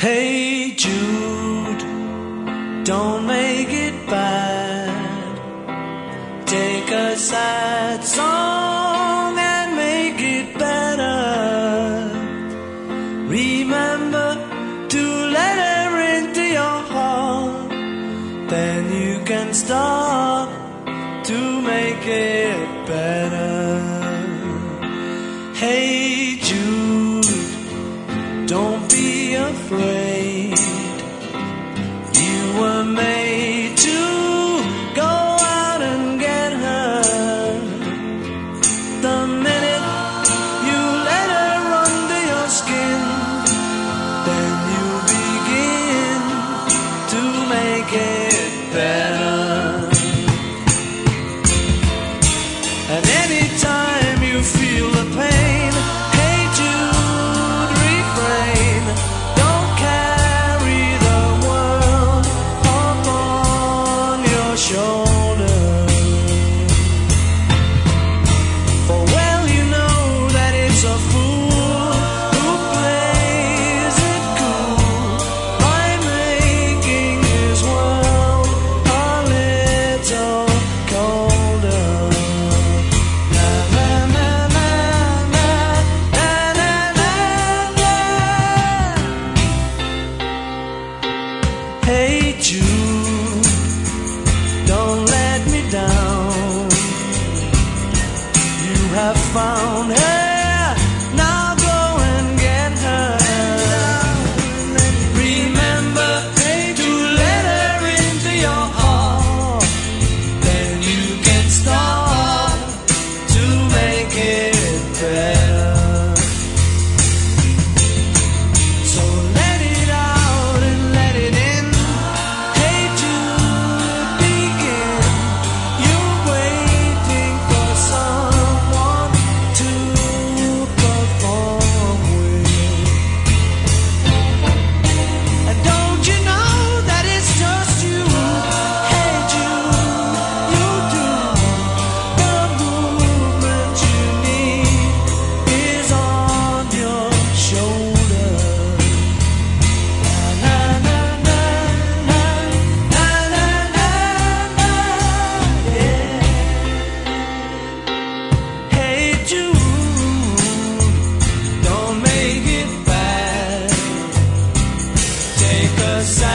Hey Jude, don't make it bad. Take a sad song and make it better. Remember to let her into your heart. Then you can start to make it better. Hey Jude, don't be afraid. You were made to go out and get her. The minute you let her under your skin, then you begin to make it better. And anytime you feel the pain, hey Jude, refrain. Don't carry the world upon your shoulder. For well you know that it's a fool who plays it cool by making his world a little colder. Na na na na na na na na. Hey Jude, don't let me down. You have found her, now go and get her. Remember to let her into your heart. Then you can start to make it better. So let it out and let it in. Hey Jude, begin. You're waiting for someone to perform with. And don't you know that it's just you? Hey Jude, you do. The movement you need is on your shoulder. Na na na na na na na na, yeah. Hey Jude, don't make it bad. Take a side.